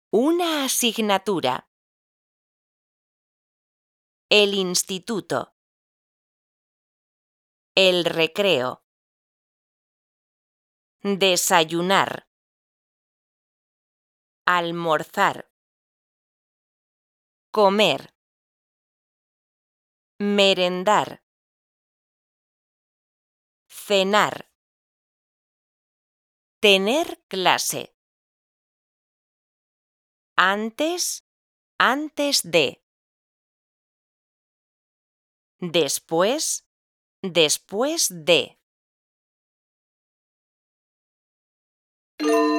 Una asignatura. El instituto. El recreo. Desayunar. Almorzar. Comer. Merendar. Cenar. Tener clase. Antes de. Después de.